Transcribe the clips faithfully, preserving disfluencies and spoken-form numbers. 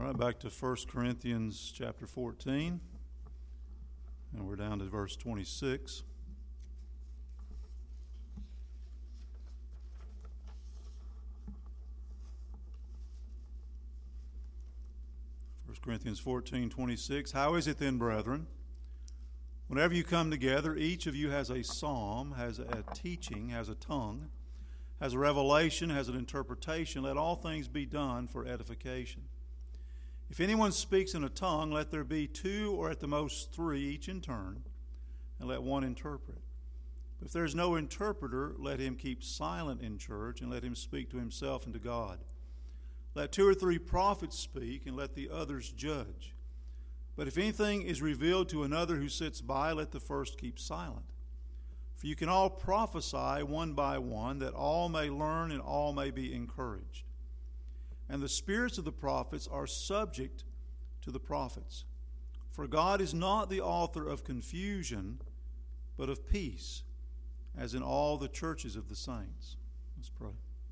right, back to First Corinthians chapter fourteen, and we're down to verse twenty-six. First Corinthians fourteen, twenty-six. How is it then, brethren? Whenever you come together, each of you has a psalm, has a teaching, has a tongue, has a revelation, has an interpretation. Let all things be done for edification. If anyone speaks in a tongue, let there be two or at the most three, each in turn, and let one interpret. But if there is no interpreter, let him keep silent in church, and let him speak to himself and to God. Let two or three prophets speak, and let the others judge. But if anything is revealed to another who sits by, let the first keep silent. For you can all prophesy one by one, that all may learn and all may be encouraged. And the spirits of the prophets are subject to the prophets. For God is not the author of confusion, but of peace, as in all the churches of the saints. Let's pray.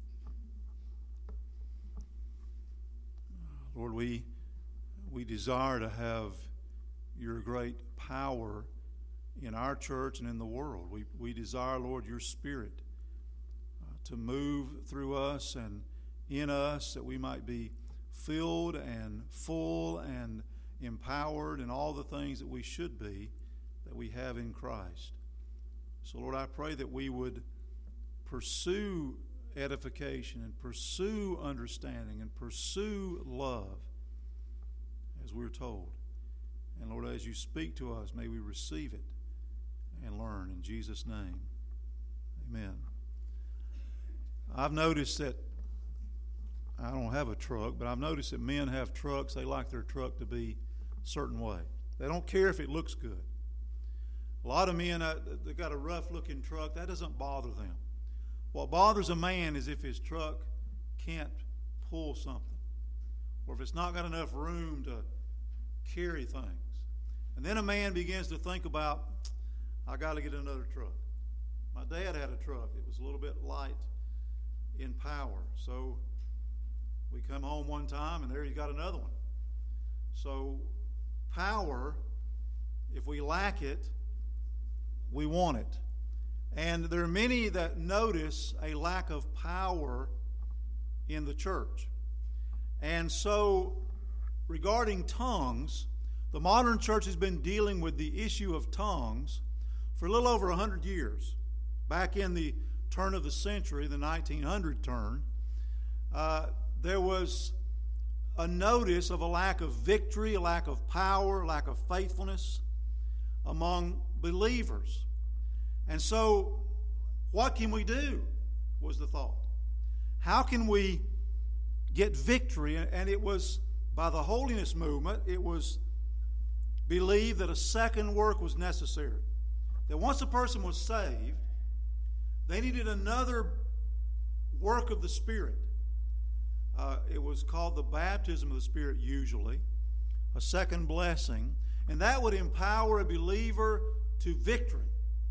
Lord, we, we desire to have your great power in our church and in the world. We, we desire, Lord, your Spirit uh, to move through us and in us, that we might be filled and full and empowered in all the things that we should be, that we have in Christ. So, Lord, I pray that we would pursue edification and pursue understanding and pursue love, as we're told. And, Lord, as you speak to us, may we receive it and learn. In Jesus' name, amen. I've noticed that I don't have a truck, but I've noticed that men have trucks. They like their truck to be a certain way. They don't care if it looks good. A lot of men, uh, they've got a rough-looking truck. That doesn't bother them. What bothers a man is if his truck can't pull something, or if it's not got enough room to carry things. And then a man begins to think about, I got to get another truck. My dad had a truck. It was a little bit light in power. So we come home one time, and there he's got another one. So power, if we lack it, we want it. And there are many that notice a lack of power in the church. And so regarding tongues, the modern church has been dealing with the issue of tongues for a little over one hundred years. Back in the turn of the century, the nineteen hundred turn, uh, there was a notice of a lack of victory, a lack of power, a lack of faithfulness among believers. And so, what can we do, was the thought. How can we get victory? And it was, by the holiness movement, it was believed that a second work was necessary. That once a person was saved, they needed another work of the Spirit. Uh, it was called the baptism of the Spirit usually, a second blessing, and that would empower a believer to victory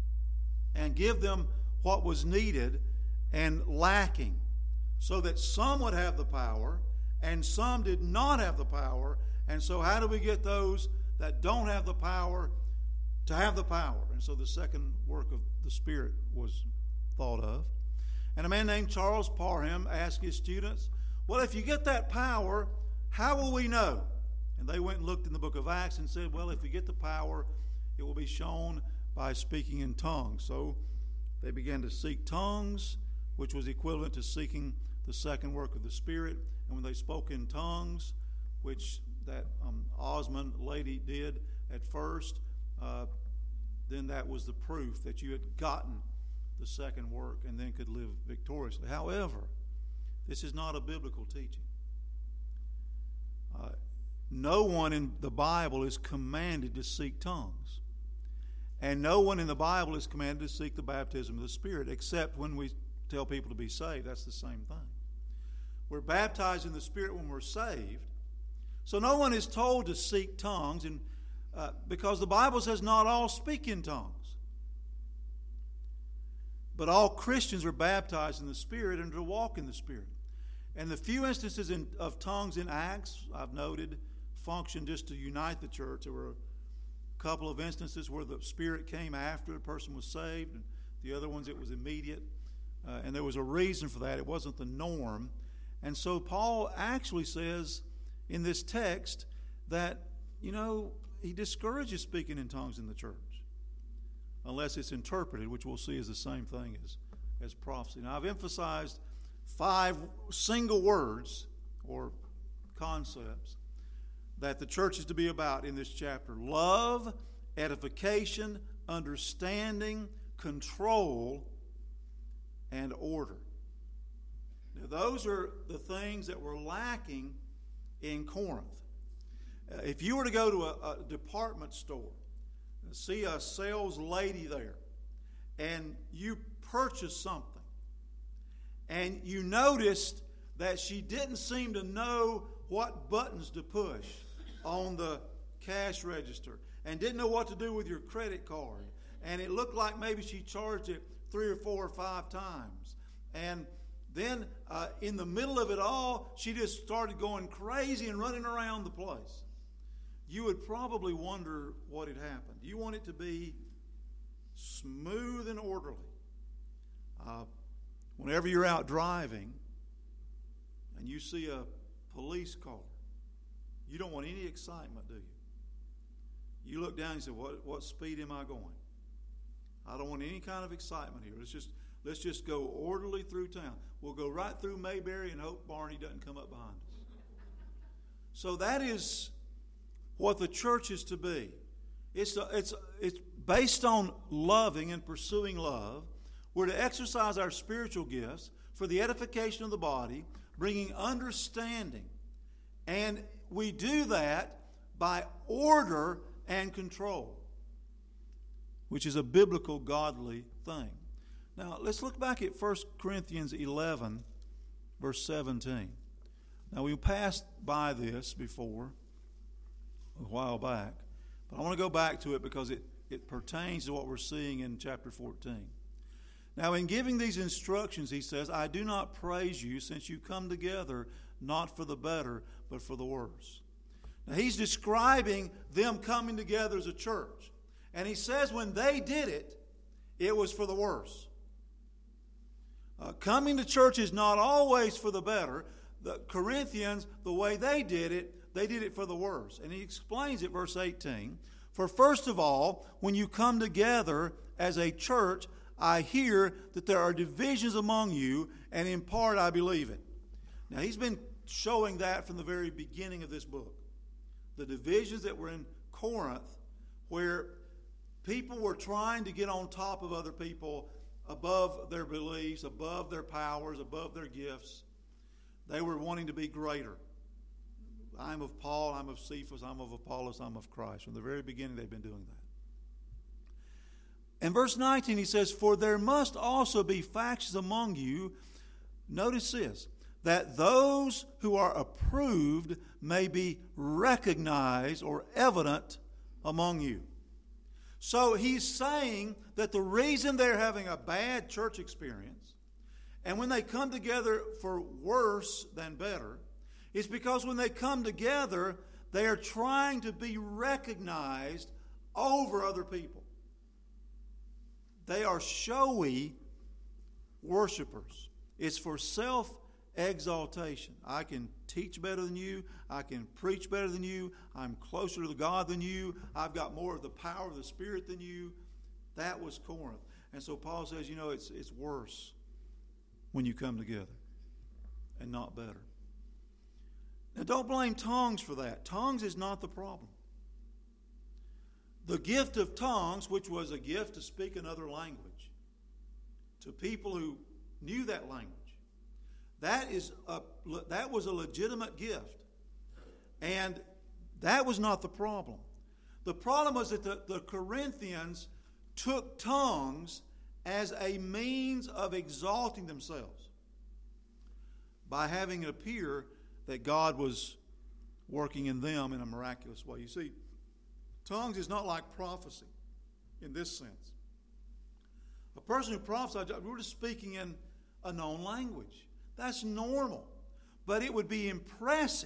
and give them what was needed and lacking, so that some would have the power and some did not have the power. And so how do we get those that don't have the power to have the power? And so the second work of the Spirit was thought of. And a man named Charles Parham asked his students, well, if you get that power, how will we know? And they went and looked in the book of Acts and said, well, if we get the power, it will be shown by speaking in tongues. So they began to seek tongues, which was equivalent to seeking the second work of the Spirit. And when they spoke in tongues, which that um, Osmond lady did at first, uh, then that was the proof that you had gotten the second work and then could live victoriously. However, this is not a biblical teaching. Uh, no one in the Bible is commanded to seek tongues. And no one in the Bible is commanded to seek the baptism of the Spirit, except when we tell people to be saved. That's the same thing. We're baptized in the Spirit when we're saved. So no one is told to seek tongues, and uh, because the Bible says not all speak in tongues. But all Christians are baptized in the Spirit and to walk in the Spirit. And the few instances in, of tongues in Acts, I've noted, function just to unite the church. There were a couple of instances where the Spirit came after a person was saved, and the other ones it was immediate. Uh, and there was a reason for that. It wasn't the norm. And so Paul actually says in this text that, you know, he discourages speaking in tongues in the church, unless it's interpreted, which we'll see is the same thing as, as prophecy. Now, I've emphasized five single words or concepts that the church is to be about in this chapter: love, edification, understanding, control, and order. Now, those are the things that were lacking in Corinth. Uh, if you were to go to a, a department store, and see a sales lady there, and you purchase something, and you noticed that she didn't seem to know what buttons to push on the cash register, and didn't know what to do with your credit card, and it looked like maybe she charged it three or four or five times, and then uh, in the middle of it all, she just started going crazy and running around the place, you would probably wonder what had happened. You want it to be smooth and orderly. Uh, whenever you're out driving and you see a police car, you don't want any excitement, do you? You look down and you say, what, what speed am I going? I don't want any kind of excitement here. Let's just let's just go orderly through town. We'll go right through Mayberry and hope Barney doesn't come up behind us. So that is what the church is to be. It's a, it's it's based on loving and pursuing love. We're to exercise our spiritual gifts for the edification of the body, bringing understanding. And we do that by order and control, which is a biblical, godly thing. Now, let's look back at First Corinthians eleven, verse seventeen. Now, we passed by this before, a while back, but I want to go back to it because it, it pertains to what we're seeing in chapter fourteen. Now, in giving these instructions, he says, I do not praise you since you come together not for the better, but for the worse. Now, he's describing them coming together as a church. And he says when they did it, it was for the worse. Uh, coming to church is not always for the better. The Corinthians, the way they did it, they did it for the worse. And he explains it, verse eighteen. For first of all, when you come together as a church, I hear that there are divisions among you, and in part I believe it. Now, he's been showing that from the very beginning of this book. The divisions that were in Corinth, where people were trying to get on top of other people, above their beliefs, above their powers, above their gifts. They were wanting to be greater. I'm of Paul, I'm of Cephas, I'm of Apollos, I'm of Christ. From the very beginning, they've been doing that. In verse nineteen, he says, for there must also be factions among you, notice this, that those who are approved may be recognized or evident among you. So he's saying that the reason they're having a bad church experience, and when they come together for worse than better, is because when they come together, they are trying to be recognized over other people. They are showy worshipers. It's for self-exaltation. I can teach better than you. I can preach better than you. I'm closer to God than you. I've got more of the power of the Spirit than you. That was Corinth. And so Paul says, you know, it's, it's worse when you come together and not better. Now, don't blame tongues for that. Tongues is not the problem. The gift of tongues, which was a gift to speak another language to people who knew that language, that is a, that was a legitimate gift. And that was not the problem. The problem was that the, the Corinthians took tongues as a means of exalting themselves by having it appear that God was working in them in a miraculous way. You see, tongues is not like prophecy in this sense. A person who prophesies, we're just speaking in a known language. That's normal. But it would be impressive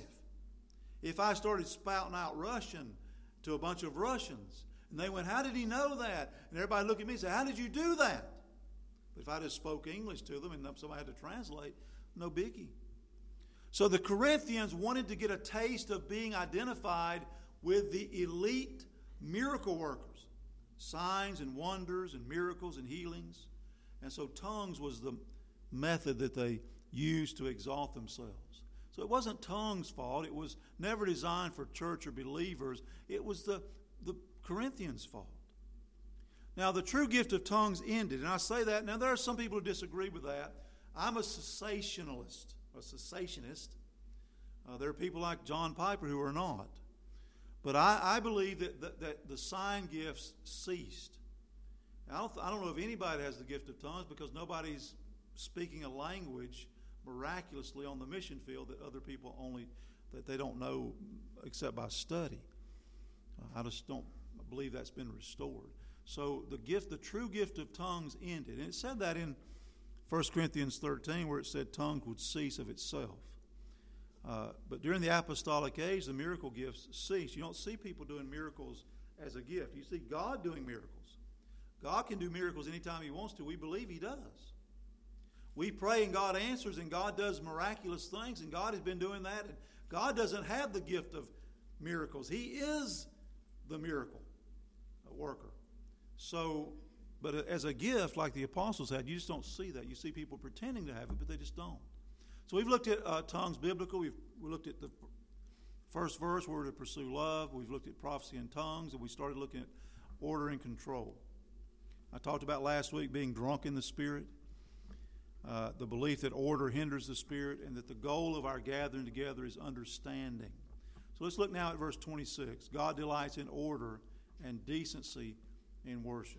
if I started spouting out Russian to a bunch of Russians. And they went, how did he know that? And everybody looked at me and said, how did you do that? But if I just spoke English to them and somebody had to translate, no biggie. So the Corinthians wanted to get a taste of being identified with the elite miracle workers. Signs and wonders and miracles and healings. And so tongues was the method that they used to exalt themselves. So it wasn't tongues' fault. It was never designed for church or believers. It was the, the Corinthians' fault. Now, the true gift of tongues ended. And I say that, now there are some people who disagree with that. I'm a cessationalist, a cessationist. Uh, there are people like John Piper who are not. But I, I believe that, that, that the sign gifts ceased. I don't, I don't know if anybody has the gift of tongues because nobody's speaking a language miraculously on the mission field that other people only, that they don't know except by study. Uh, I just don't believe that's been restored. So the gift, the true gift of tongues ended. And it said that in First Corinthians thirteen where it said tongues would cease of itself. Uh, but during the apostolic age, the miracle gifts ceased. You don't see people doing miracles as a gift. You see God doing miracles. God can do miracles anytime He wants to. We believe He does. We pray and God answers and God does miraculous things, and God has been doing that. And God doesn't have the gift of miracles. He is the miracle worker. So, but as a gift, like the apostles had, you just don't see that. You see people pretending to have it, but they just don't. So we've looked at uh, tongues biblical. We've we looked at the first verse where we're to pursue love. We've looked at prophecy and tongues, and we started looking at order and control. I talked about last week being drunk in the Spirit, uh, the belief that order hinders the Spirit, and that the goal of our gathering together is understanding. So let's look now at verse twenty-six. God delights in order and decency in worship.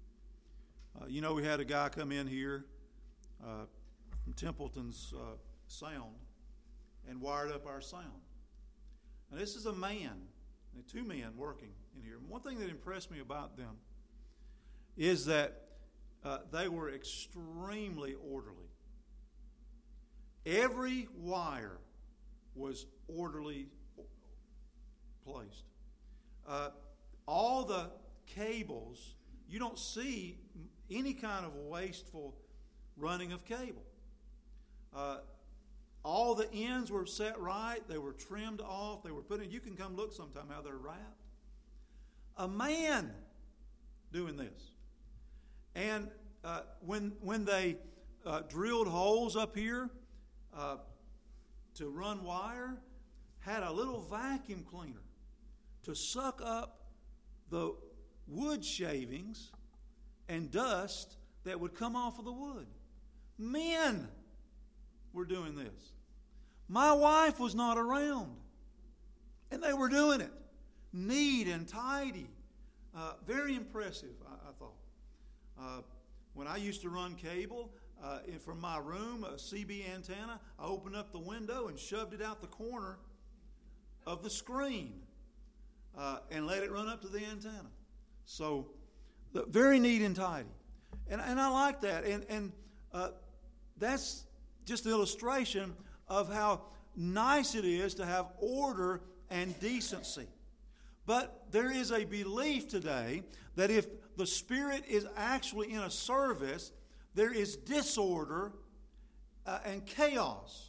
Uh, you know, we had a guy come in here uh, from Templeton's uh, sound and wired up our sound. And this is a man, two men working in here. And one thing that impressed me about them is that uh, they were extremely orderly. Every wire was orderly placed. Uh, all the cables, you don't see any kind of wasteful running of cable. Uh, all the ends were set right. They were trimmed off. They were put in. You can come look sometime how they're wrapped. A man doing this. And uh, when when they uh, drilled holes up here uh, to run wire, had a little vacuum cleaner to suck up the wood shavings and dust that would come off of the wood. Men were doing this. My wife was not around, and they were doing it. Neat and tidy. Uh, very impressive, I, I thought. Uh, when I used to run cable uh, in, from my room, a C B antenna, I opened up the window and shoved it out the corner of the screen uh, and let it run up to the antenna. So, very neat and tidy. And, and I like that. And, and uh, that's just an illustration of how nice it is to have order and decency. But there is a belief today that if the Spirit is actually in a service, there is disorder uh, and chaos.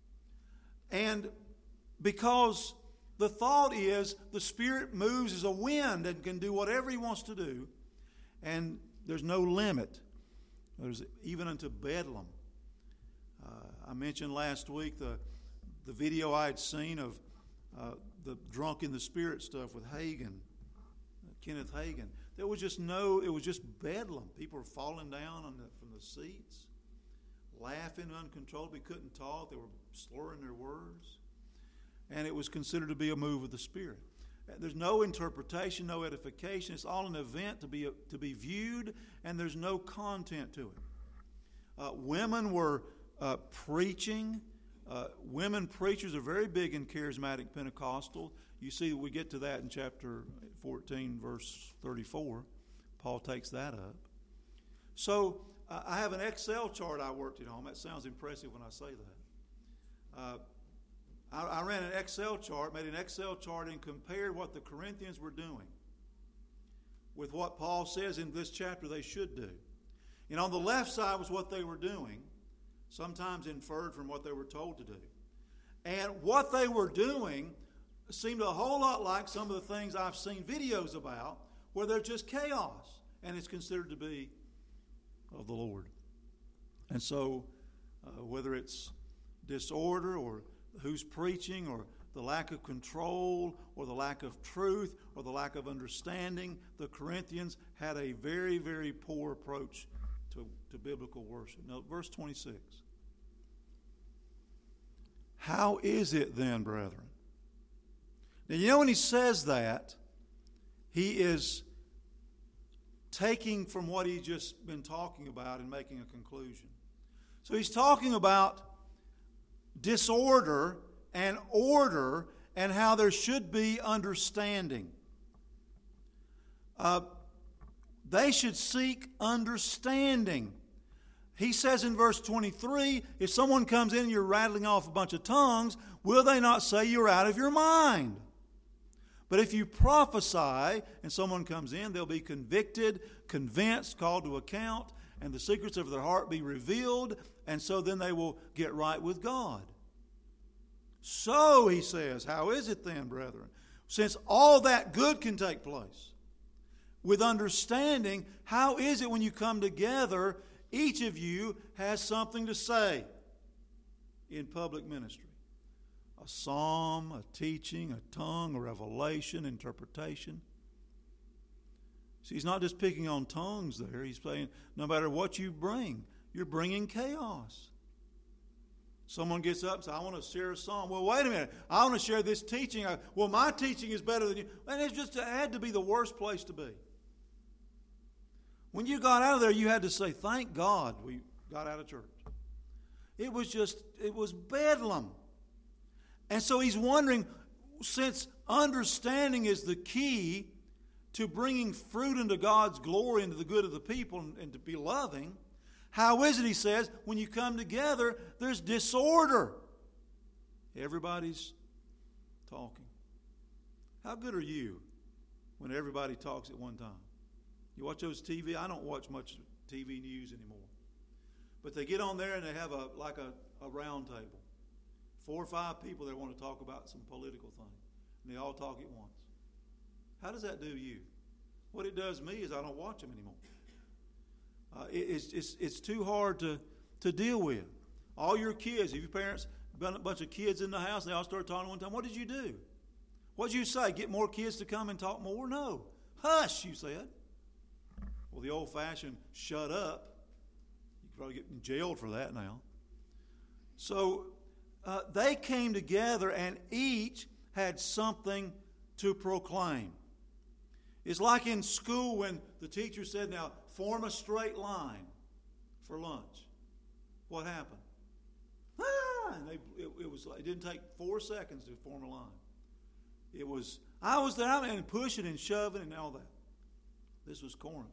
And because the thought is the Spirit moves as a wind and can do whatever He wants to do, and there's no limit. There's even unto bedlam. Uh, I mentioned last week the the video I had seen of uh, the drunk in the Spirit stuff with Hagin, uh, Kenneth Hagin. There was just no, it was just bedlam. People were falling down on the, from the seats, laughing uncontrollably, couldn't talk. They were slurring their words. And it was considered to be a move of the Spirit. There's no interpretation, no edification. It's all an event to be to be viewed, and there's no content to it. Uh, women were uh, preaching. Uh, women preachers are very big in charismatic Pentecostal. You see, we get to that in chapter fourteen, verse thirty-four. Paul takes that up. So uh, I have an Excel chart I worked at home. That sounds impressive when I say that. Uh, Excel chart, made an Excel chart, and compared what the Corinthians were doing with what Paul says in this chapter they should do. And on the left side was what they were doing, sometimes inferred from what they were told to do. And what they were doing seemed a whole lot like some of the things I've seen videos about, where they're just chaos, and it's considered to be of the Lord. And so, uh, whether it's disorder or who's preaching or the lack of control or the lack of truth or the lack of understanding, the Corinthians had a very, very poor approach to, to biblical worship. Now, verse twenty-six. How is it then, brethren? Now, you know when he says that, he is taking from what he's just been talking about and making a conclusion. So he's talking about disorder and order and how there should be understanding. Uh, they should seek understanding. He says in verse twenty-three, if someone comes in and you're rattling off a bunch of tongues, will they not say you're out of your mind? But if you prophesy and someone comes in, they'll be convicted, convinced, called to account, and the secrets of their heart be revealed, and so then they will get right with God. So, he says, how is it then, brethren? Since all that good can take place with understanding, how is it when you come together, each of you has something to say in public ministry? A psalm, a teaching, a tongue, a revelation, interpretation. See, he's not just picking on tongues there. He's saying no matter what you bring, you're bringing chaos. Someone gets up and says, I want to share a psalm. Well, wait a minute. I want to share this teaching. Well, my teaching is better than you. And it's just it had to be the worst place to be. When you got out of there, you had to say, thank God we got out of church. It was just, it was bedlam. And so he's wondering, since understanding is the key to bringing fruit into God's glory and to the good of the people and, and to be loving, how is it, he says, when you come together, there's disorder. Everybody's talking. How good are you when everybody talks at one time? You watch those T V? I don't watch much T V news anymore. But they get on there and they have a like a, a round table. Four or five people that want to talk about some political thing. And they all talk at once. How does that do you? What it does me is I don't watch them anymore. Uh, it, it's, it's, it's too hard to, to deal with. All your kids, if your parents got a bunch of kids in the house and they all start talking one time, what did you do? What did you say? Get more kids to come and talk more? No. Hush, you said. Well, the old-fashioned shut up. You could probably get jailed for that now. So uh, they came together and each had something to proclaim. It's like in school when the teacher said, now, form a straight line for lunch. What happened? Ah! And they, it, it, was, it didn't take four seconds to form a line. It was, I was there, I mean, pushing and shoving and all that. This was Corinth.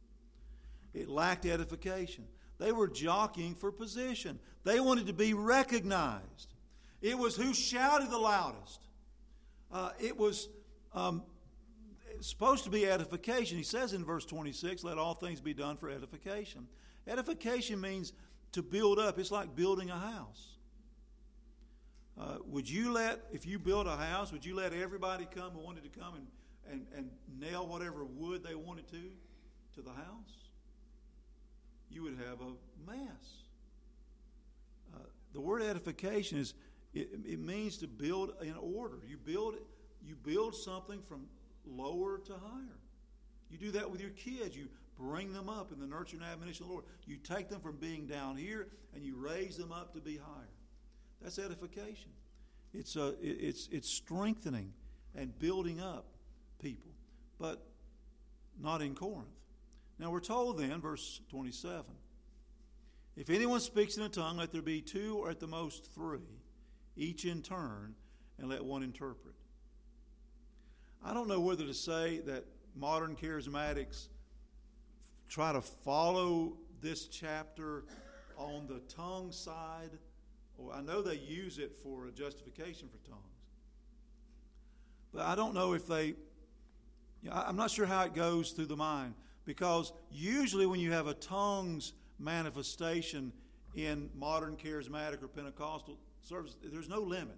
It lacked edification. They were jockeying for position. They wanted to be recognized. It was who shouted the loudest. Uh, it was um, supposed to be edification. He says in verse twenty-six, let all things be done for edification. Edification means to build up. It's like building a house. Uh, would you let, if you built a house, would you let everybody come who wanted to come and, and, and nail whatever wood they wanted to to the house? You would have a mess. Uh, the word edification is, it, it means to build in order. You build, you build something from lower to higher. You do that with your kids. You bring them up in the nurture and admonition of the Lord. You take them from being down here and you raise them up to be higher. That's edification. It's a, it's it's strengthening and building up people, but not in Corinth. Now we're told then, verse twenty-seven, if anyone speaks in a tongue, let there be two or at the most three, each in turn, and let one interpret. I don't know whether to say that modern charismatics try to follow this chapter on the tongue side, or I know they use it for a justification for tongues. But I don't know if they, you know, I'm not sure how it goes through the mind. Because usually when you have a tongues manifestation in modern charismatic or Pentecostal service, there's no limit.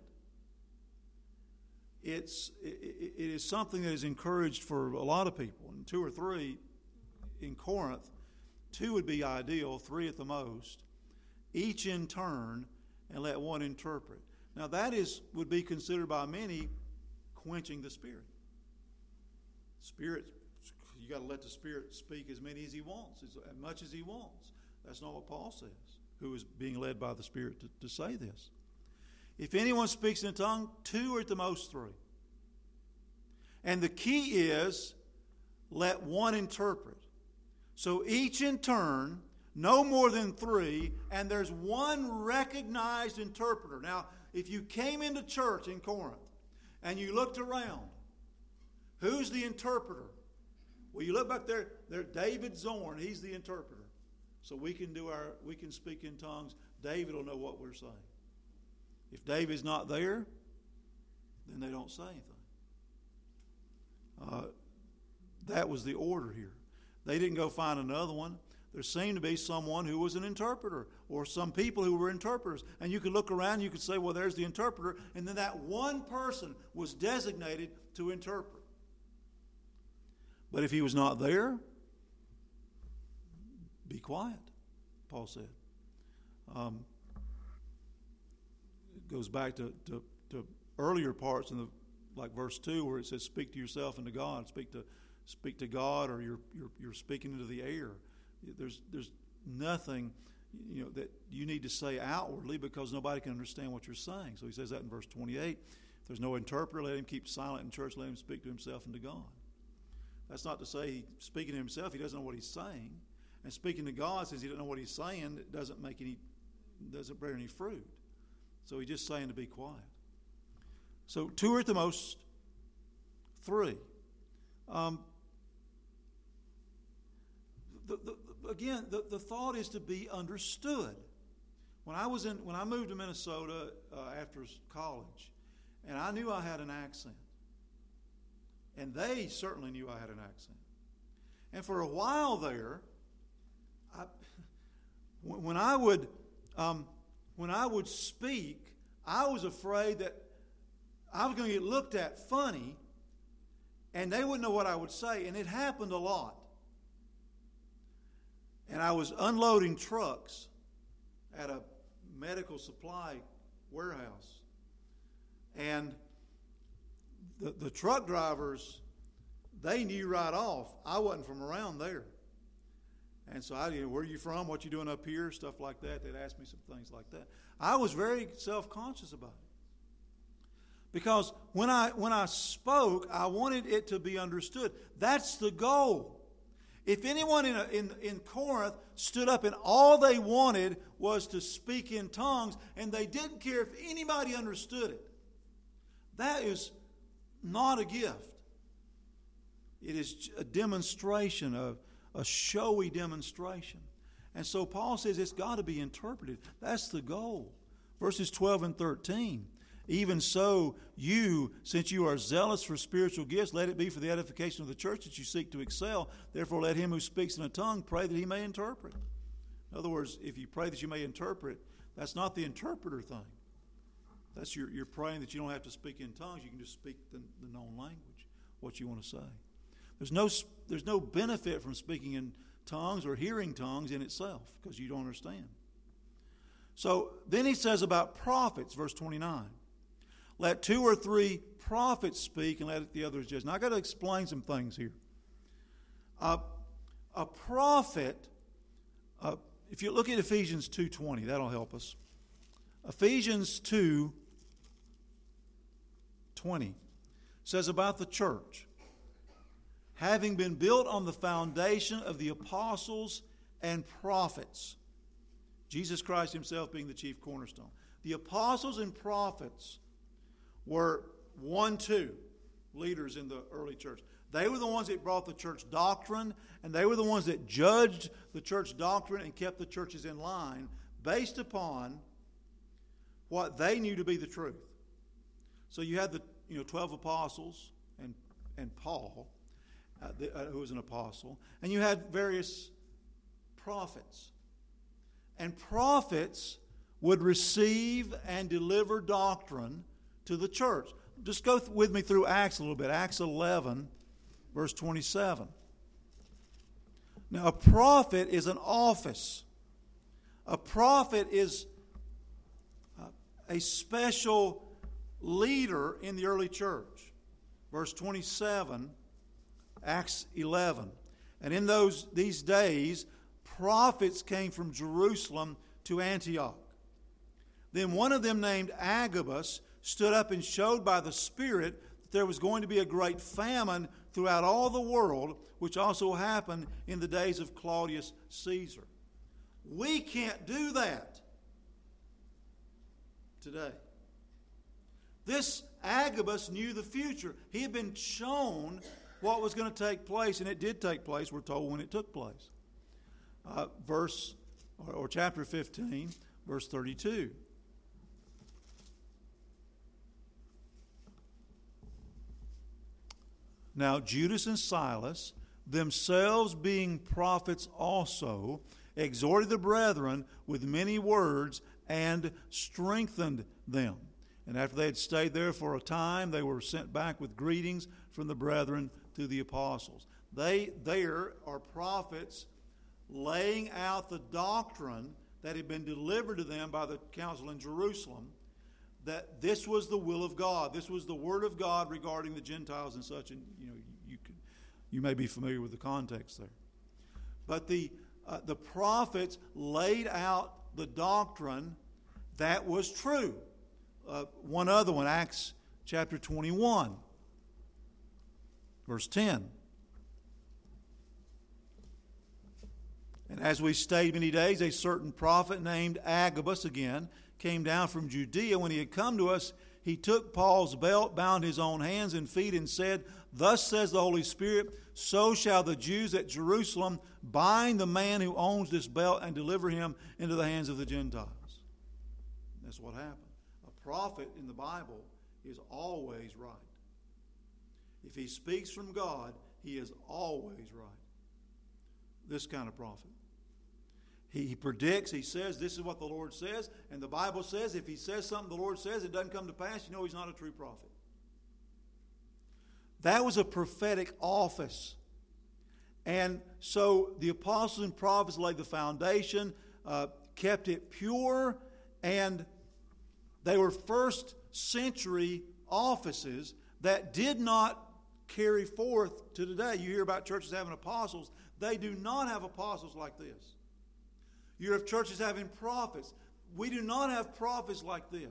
It's, it, it is something that is encouraged for a lot of people. And two or three in Corinth, two would be ideal, three at the most, each in turn, and let one interpret. Now that is would be considered by many quenching the Spirit. Spirit, you got to let the Spirit speak as many as He wants, as, as much as He wants. That's not what Paul says, who is being led by the Spirit to, to say this. If anyone speaks in a tongue, two or at the most three. And the key is, let one interpret. So each in turn, no more than three, and there's one recognized interpreter. Now, if you came into church in Corinth and you looked around, who's the interpreter? Well, you look back there, there David Zorn, he's the interpreter. So we can do our we can speak in tongues. David will know what we're saying. If David's not there, then they don't say anything. Uh, that was the order here. They didn't go find another one. There seemed to be someone who was an interpreter, or some people who were interpreters. And you could look around and you could say, well, there's the interpreter. And then that one person was designated to interpret. But if he was not there, be quiet, Paul said. Um, it goes back to, to, to earlier parts in the, like verse two, where it says, "Speak to yourself and to God." Speak to, speak to God, or you're you're you're speaking into the air. There's there's nothing, you know, that you need to say outwardly, because nobody can understand what you're saying. So he says that in verse twenty-eight. If there's no interpreter, let him keep silent in church. Let him speak to himself and to God. That's not to say he, speaking to himself, he doesn't know what he's saying. And speaking to God, since he doesn't know what he's saying, it doesn't make any, doesn't bear any fruit. So he's just saying to be quiet. So two or at the most three. Um, the, the, again, the, the thought is to be understood. When I was in, when I moved to Minnesota uh, after college, and I knew I had an accent. And they certainly knew I had an accent. And for a while there, I, when I would um, when I would speak, I was afraid that I was going to get looked at funny, and they wouldn't know what I would say. And it happened a lot. And I was unloading trucks at a medical supply warehouse. And The, the truck drivers, they knew right off I wasn't from around there. And so I, you know, where are you from? What you doing up here? Stuff like that. They'd ask me some things like that. I was very self-conscious about it. Because when I when I spoke, I wanted it to be understood. That's the goal. If anyone in, a, in, in Corinth stood up and all they wanted was to speak in tongues, and they didn't care if anybody understood it, that is not a gift. It is a demonstration, of a showy demonstration. And so Paul says it's got to be interpreted. That's the goal. Verses twelve and thirteen. Even so, you, since you are zealous for spiritual gifts, let it be for the edification of the church that you seek to excel. Therefore, let him who speaks in a tongue pray that he may interpret. In other words, if you pray that you may interpret, that's not the interpreter thing. That's your, you're praying that you don't have to speak in tongues. You can just speak the, the known language, what you want to say. There's no, there's no benefit from speaking in tongues or hearing tongues in itself, because you don't understand. So then he says about prophets, verse twenty-nine. Let two or three prophets speak, and let the others judge. Now I've got to explain some things here. Uh, a prophet, uh, if you look at Ephesians two twenty, that'll help us. Ephesians two twenty says about the church, having been built on the foundation of the apostles and prophets, Jesus Christ himself being the chief cornerstone. The apostles and prophets were one, two leaders in the early church. They were the ones that brought the church doctrine, and they were the ones that judged the church doctrine and kept the churches in line based upon what they knew to be the truth. So you had the you know, twelve apostles and and Paul, uh, the, uh, who was an apostle, and you had various prophets. And prophets would receive and deliver doctrine to the church. Just go th- with me through Acts a little bit. Acts eleven, verse twenty-seven. Now, a prophet is an office. A prophet is uh, a special leader in the early church. Verse twenty-seven, Acts eleven. And in those these days, prophets came from Jerusalem to Antioch. Then one of them, named Agabus, stood up and showed by the Spirit that there was going to be a great famine throughout all the world, which also happened in the days of Claudius Caesar. We can't do that today. This Agabus knew the future. He had been shown what was going to take place, and it did take place. We're told when it took place. Uh, verse or, or chapter fifteen, verse thirty-two. Now Judas and Silas, themselves being prophets also, exhorted the brethren with many words and strengthened them. And after they had stayed there for a time, they were sent back with greetings from the brethren to the apostles. They there are prophets laying out the doctrine that had been delivered to them by the council in Jerusalem, that this was the will of God. This was the word of God regarding the Gentiles and such. And you know, you can, you may be familiar with the context there. But the uh, the prophets laid out the doctrine that was true. Uh, one other one, Acts chapter twenty-one, verse ten. And as we stayed many days, a certain prophet named Agabus again came down from Judea. When he had come to us, he took Paul's belt, bound his own hands and feet, and said, "Thus says the Holy Spirit, so shall the Jews at Jerusalem bind the man who owns this belt and deliver him into the hands of the Gentiles." That's what happened. A prophet in the Bible is always right. If he speaks from God, he is always right. This kind of prophet. He, he predicts, he says, this is what the Lord says, and the Bible says if he says something the Lord says, it doesn't come to pass, you know he's not a true prophet. That was a prophetic office. And so the apostles and prophets laid the foundation, uh, kept it pure, and they were first century offices that did not carry forth to today. You hear about churches having apostles. They do not have apostles like this. You hear of churches having prophets. We do not have prophets like this.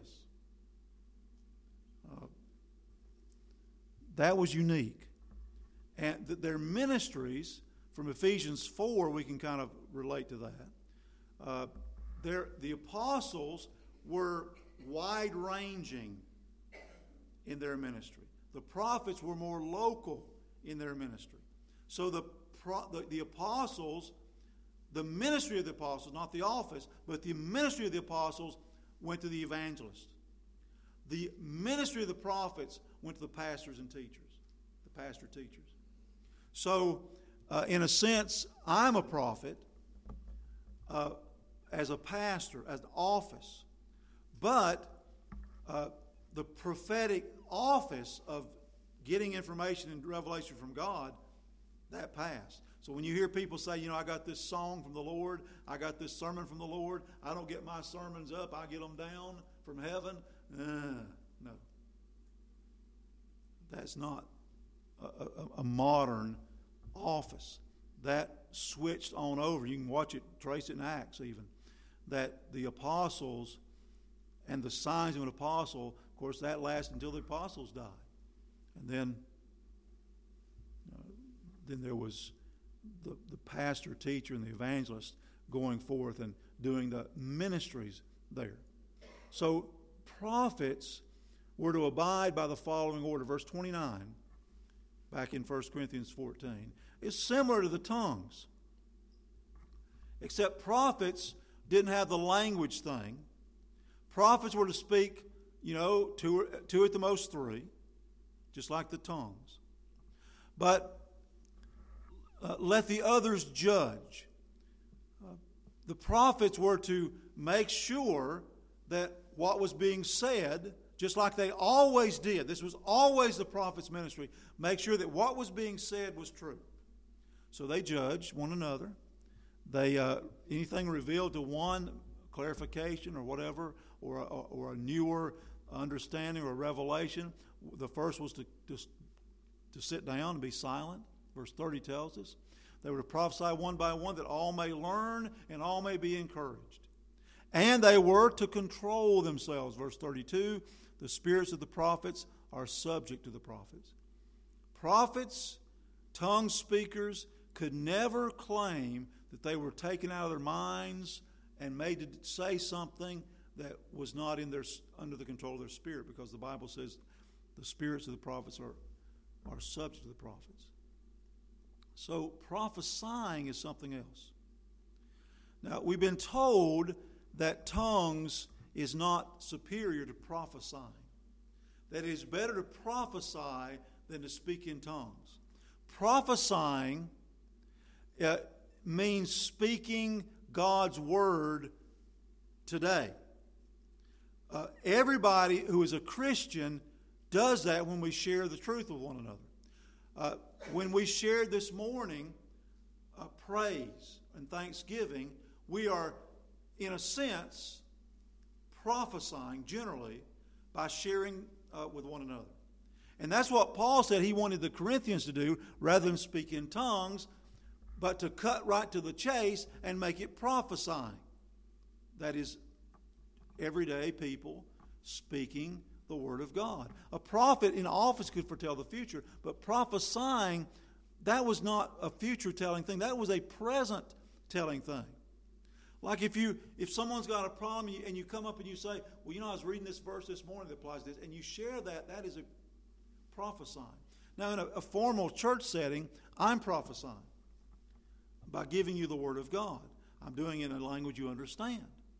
Uh, that was unique. And th- their ministries, from Ephesians four, we can kind of relate to that. Uh, the apostles were wide-ranging in their ministry. The prophets were more local in their ministry. So the, pro, the, the apostles, the ministry of the apostles, not the office, but the ministry of the apostles went to the evangelists. The ministry of the prophets went to the pastors and teachers, the pastor teachers. So, uh, in a sense, I'm a prophet uh, as a pastor, as an office. But uh, the prophetic office of getting information and revelation from God, that passed. So when you hear people say, you know, I got this song from the Lord, I got this sermon from the Lord, I don't get my sermons up, I get them down from heaven. Uh, no. That's not a, a, a modern office. That switched on over. You can watch it, trace it in Acts even. That the apostles and the signs of an apostle, of course, that lasts until the apostles died. And then, uh, then there was the, the pastor, teacher, and the evangelist going forth and doing the ministries there. So prophets were to abide by the following order. Verse twenty-nine, back in First Corinthians fourteen, is similar to the tongues. Except prophets didn't have the language thing. Prophets were to speak, you know, two, two at the most three. just like the tongues. But uh, let the others judge. Uh, the prophets were to make sure that what was being said, just like they always did, this was always the prophet's ministry, make sure that what was being said was true. So they judged one another. They uh, anything revealed to one, clarification or whatever, or a, or a newer understanding or revelation, the first was to, to, to sit down and be silent. Verse thirty tells us. They were to prophesy one by one that all may learn and all may be encouraged. And they were to control themselves. Verse thirty-two, the spirits of the prophets are subject to the prophets. Prophets, tongue speakers, could never claim that they were taken out of their minds and made to say something that was not in their under the control of their spirit, because the Bible says the spirits of the prophets are, are subject to the prophets. So prophesying is something else. Now, we've been told that tongues is not superior to prophesying. That it is better to prophesy than to speak in tongues. Prophesying uh, means speaking God's word today. Uh, everybody who is a Christian does that when we share the truth with one another. Uh, when we shared this morning uh, praise and thanksgiving, we are, in a sense, prophesying generally by sharing uh, with one another. And that's what Paul said he wanted the Corinthians to do, rather than speak in tongues, but to cut right to the chase and make it prophesying. That is, everyday people speaking the Word of God. A prophet in office could foretell the future, but prophesying, that was not a future-telling thing. That was a present-telling thing. Like if you if someone's got a problem and you come up and you say, well, you know, I was reading this verse this morning that applies to this, and you share that, that is a prophesying. Now, in a, a formal church setting, I'm prophesying by giving you the Word of God. I'm doing it in a language you understand.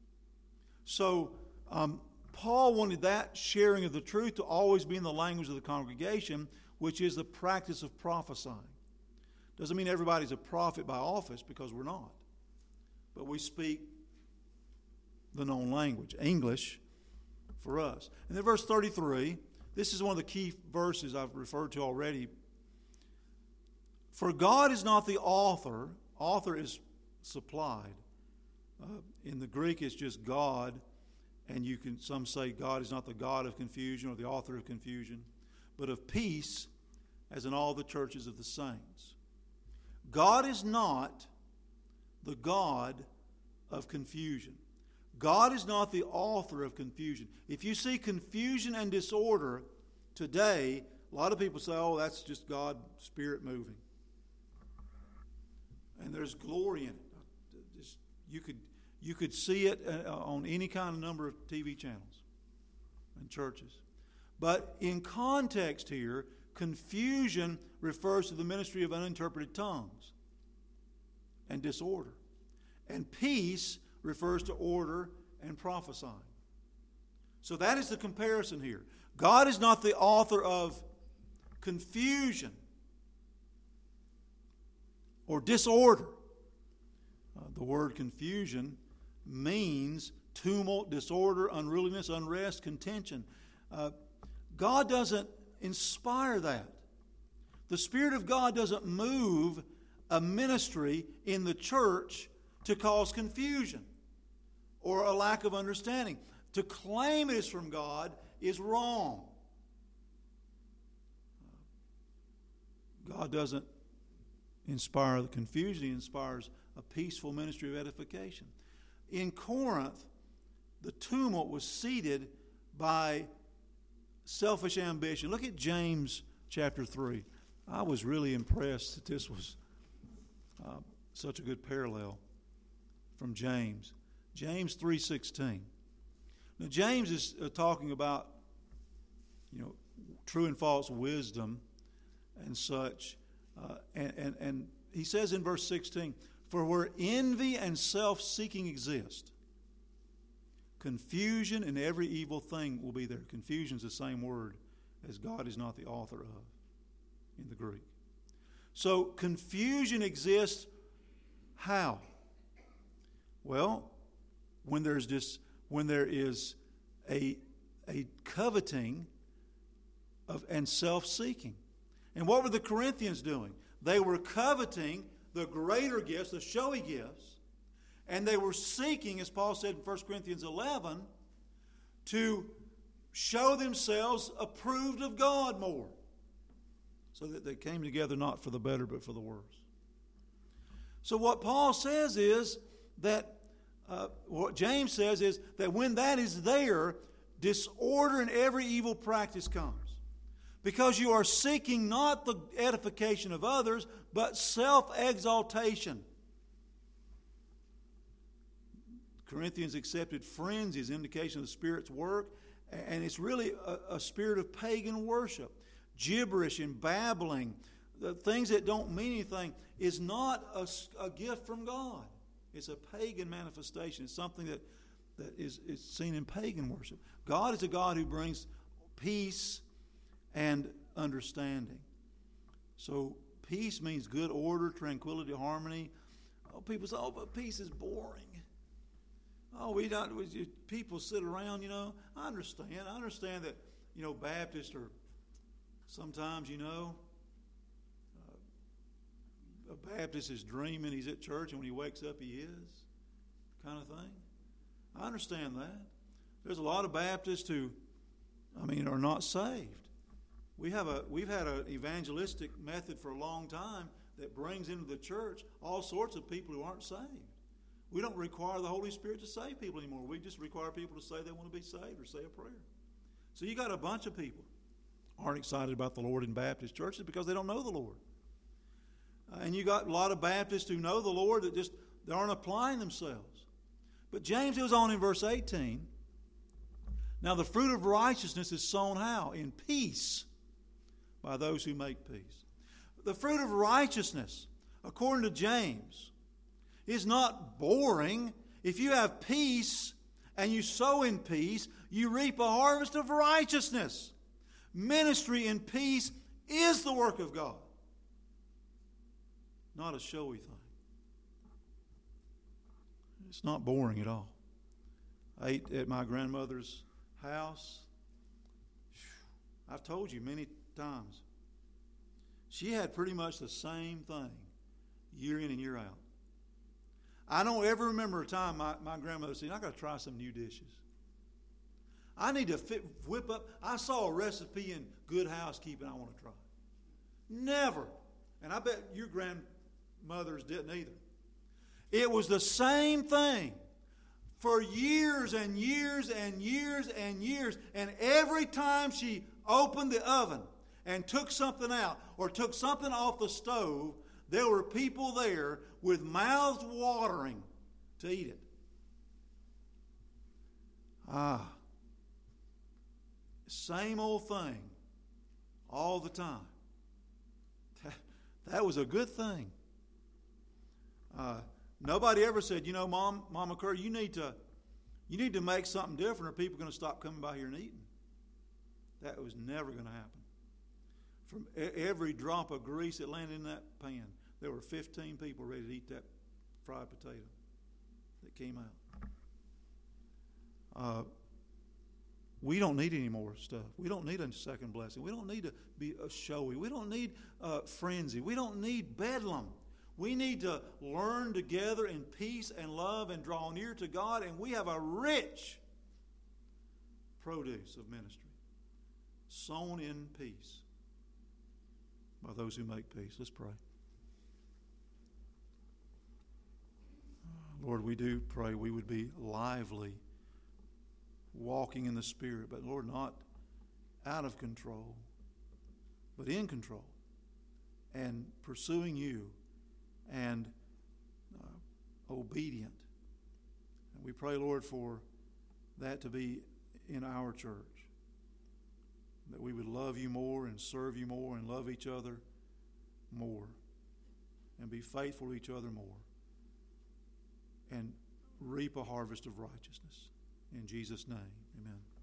So, um, Paul wanted that sharing of the truth to always be in the language of the congregation, which is the practice of prophesying. Doesn't mean everybody's a prophet by office, because we're not. But we speak the known language, English, for us. And then verse thirty-three, this is one of the key verses I've referred to already. For God is not the author. Author is supplied. Uh, in the Greek, it's just God. And you can some say God is not the God of confusion or the author of confusion, but of peace, as in all the churches of the saints. God is not the God of confusion. God is not the author of confusion. If you see confusion and disorder today, a lot of people say, oh, that's just God's Spirit moving. And there's glory in it. Just, you could... You could see it on any kind of number of T V channels and churches. But in context here, confusion refers to the ministry of uninterpreted tongues and disorder. And peace refers to order and prophesying. So that is the comparison here. God is not the author of confusion or disorder. Uh, the word confusion means tumult, disorder, unruliness, unrest, contention. Uh, God doesn't inspire that. The Spirit of God doesn't move a ministry in the church to cause confusion or a lack of understanding. To claim it is from God is wrong. God doesn't inspire the confusion. He inspires a peaceful ministry of edification. In Corinth, the tumult was seeded by selfish ambition. Look at James chapter three. I was really impressed that this was uh, such a good parallel from James. James three sixteen. Now, James is uh, talking about, you know, true and false wisdom and such. Uh, and, and, and he says in verse sixteen, for where envy and self-seeking exist, confusion and every evil thing will be there. Confusion is the same word as God is not the author of in the Greek. So confusion exists how? Well, when there's just when there is a a coveting of and self-seeking. And what were the Corinthians doing? They were coveting the greater gifts, the showy gifts, and they were seeking, as Paul said in First Corinthians eleven, to show themselves approved of God more, so that they came together not for the better but for the worse. So what Paul says is that, uh, what James says is that when that is there, disorder and every evil practice comes. Because you are seeking not the edification of others, but self-exaltation. Corinthians accepted frenzy as indication of the Spirit's work, and it's really a, a spirit of pagan worship. Gibberish and babbling, the things that don't mean anything, is not a, a gift from God. It's a pagan manifestation. It's something that, that is, is seen in pagan worship. God is a God who brings peace and understanding. So peace means good order, tranquility, harmony. Oh, people say, oh, but peace is boring. Oh, we don't. We, people sit around, you know. I understand. I understand that, you know, Baptists are sometimes, you know, uh, a Baptist is dreaming he's at church, and when he wakes up, he is, kind of thing. I understand that. There's a lot of Baptists who, I mean, are not saved. We have a we've had an evangelistic method for a long time that brings into the church all sorts of people who aren't saved. We don't require the Holy Spirit to save people anymore. We just require people to say they want to be saved or say a prayer. So you got a bunch of people aren't excited about the Lord in Baptist churches because they don't know the Lord. Uh, and you got a lot of Baptists who know the Lord that just they aren't applying themselves. But James goes on in verse eighteen. Now the fruit of righteousness is sown how? In peace by those who make peace. The fruit of righteousness, according to James, is not boring. If you have peace and you sow in peace, you reap a harvest of righteousness. Ministry in peace is the work of God, not a showy thing. It's not boring at all. I ate at my grandmother's house. I've told you many times. She had pretty much the same thing year in and year out. I don't ever remember a time my, my grandmother said, I got to try some new dishes. I need to fit, whip up. I saw a recipe in Good Housekeeping I want to try. Never. And I bet your grandmothers didn't either. It was the same thing for years and years and years and years. And every time she opened the oven and took something out or took something off the stove, there were people there with mouths watering to eat it. Ah. Same old thing all the time. That, that was a good thing. Uh, nobody ever said, you know, Mom, Mama Kerr, you need to you need to make something different or people are going to stop coming by here and eating. That was never going to happen. From every drop of grease that landed in that pan, there were fifteen people ready to eat that fried potato that came out. Uh, we don't need any more stuff. We don't need a second blessing. We don't need to be a showy. We don't need uh, frenzy. We don't need bedlam. We need to learn together in peace and love and draw near to God, and we have a rich produce of ministry sown in peace by those who make peace. Let's pray. Lord, we do pray we would be lively, walking in the Spirit, but Lord, not out of control, but in control, and pursuing you and uh, obedient. And we pray, Lord, for that to be in our church, that we would love you more and serve you more and love each other more and be faithful to each other more and reap a harvest of righteousness. In Jesus' name, amen.